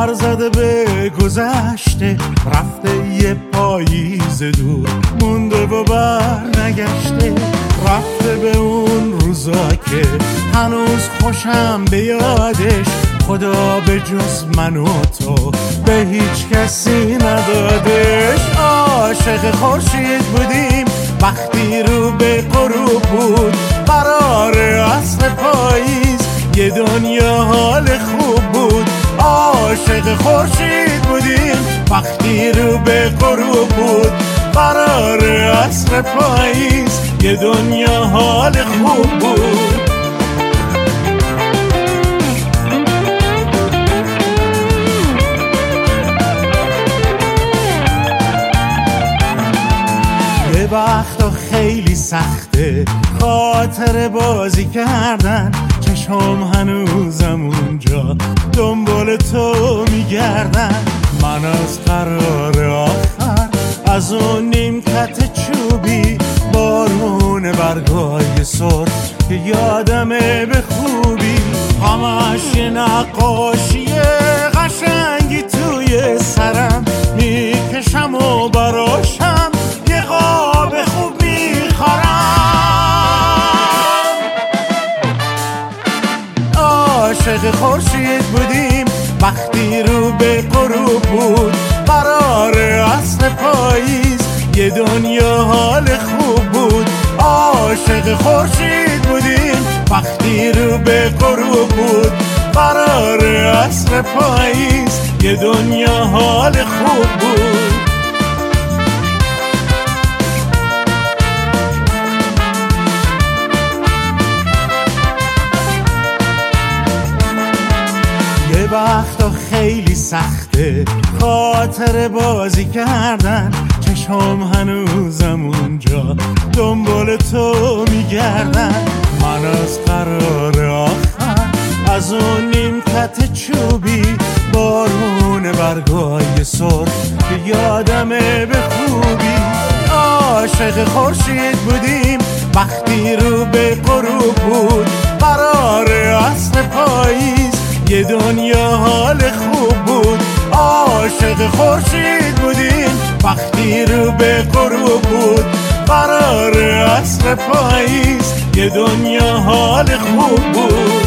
سر زده به گذشته، رفته یه پاییز دور مونده و بر نگشته. رفته به اون روزا که هنوز خوشم به یادش، خدا به جز من و تو به هیچ کسی ندادش. عاشق خورشید بودیم وقتی رو به غروب بود، قرار عصر پاییز یه دنیا حال خوب بود. عاشق خورشید بودیم وقتی رو به غروب بود، قرار عصر پاییز یه دنیا حال خوب بود. یه وقتا خیلی سخته خاطر بازی کردن، چشم هنوزم اونجا دنبال تو میگردن. من از قرار آخر، از اون نیمکت چوبی، بارون برگای سر که یادمه به خوبی، همش یه نقاشی قشنگی توی سرم میکشم و براشم یه قاب خوب میخورم. عاشق خورشید بودیم وقتی رو به غروب بود، قرار عصر پاییز یه دنیا حال خوب بود. عاشق خورشید بودیم وقتی رو به غروب بود، قرار عصر پاییز یه دنیا حال خوب بود. یه وقتا خیلی سخته خاطر بازی کردن، چشم هنوزم اونجا دنبال تو میگردن. من از قرار آخر، از اون نیمکت چوبی، بارون برگای سر که یادمه به خوبی. عاشق خورشید بودیم وقتی رو به غروب بود، قرار عصر پاییز یه دنیا حال خوب بود. عاشق خورشید بودیم وقتی رو به غروب بود، قرار عصر پاییز یه دنیا حال خوب بود.